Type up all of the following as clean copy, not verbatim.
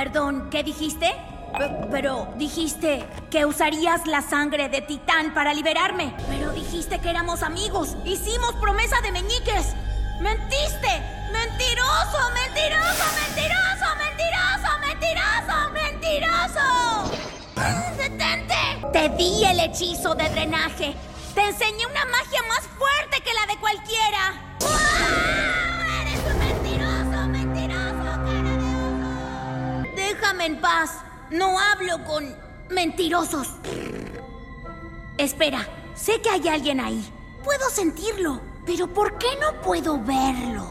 Perdón, ¿qué dijiste? Pero dijiste que usarías la sangre de Titán para liberarme. Pero dijiste que éramos amigos. Hicimos promesa de meñiques. ¡Mentiste! ¡Mentiroso! ¡Mentiroso! ¡Mentiroso! ¡Mentiroso! ¡Mentiroso! ¡Mentiroso! ¡Detente! Te di el hechizo de drenaje. Te enseñé una magia más fuerte que la de cualquiera. ¡Wow! ¡Eres un mentiroso! ¡Mentiroso! ¡Cara de oso! Déjame en paz. No hablo con mentirosos. Espera, sé que hay alguien ahí. Puedo sentirlo, pero ¿por qué no puedo verlo?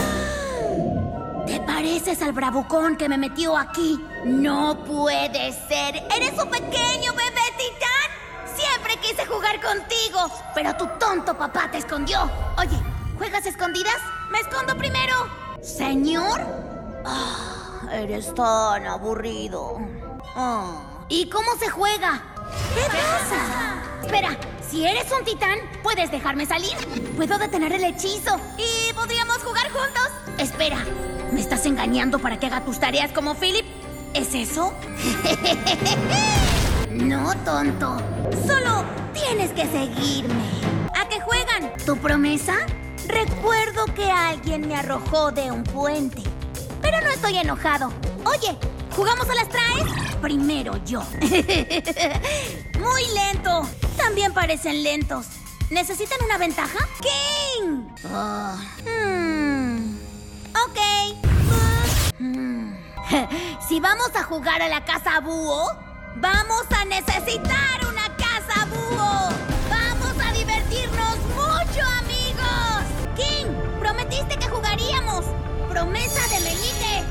¿Te pareces al bravucón que me metió aquí? No puede ser. ¿Eres un pequeño bebé titán? Siempre quise jugar contigo, pero tu tonto papá te escondió. Oye, ¿juegas escondidas? ¡Me escondo primero! ¿Señor? Eres tan aburrido. ¿Y cómo se juega? ¿Qué pasa? Espera, si eres un titán, ¿puedes dejarme salir? Puedo detener el hechizo y podríamos jugar juntos. Espera, ¿me estás engañando para que haga tus tareas como Philip? ¿Es eso? No, tonto. Solo tienes que seguirme. ¿A qué juegan? ¿Tu promesa? Recuerdo que alguien me arrojó de un puente. Pero no estoy enojado. Oye, ¿jugamos a las traes? Primero yo. Muy lento. También parecen lentos. ¿Necesitan una ventaja? ¡King! Ok. Si vamos a jugar a la casa búho, vamos a necesitar una casa búho. Vamos a divertirnos mucho, amigos. King, prometiste que jugaríamos. Promesa de meñique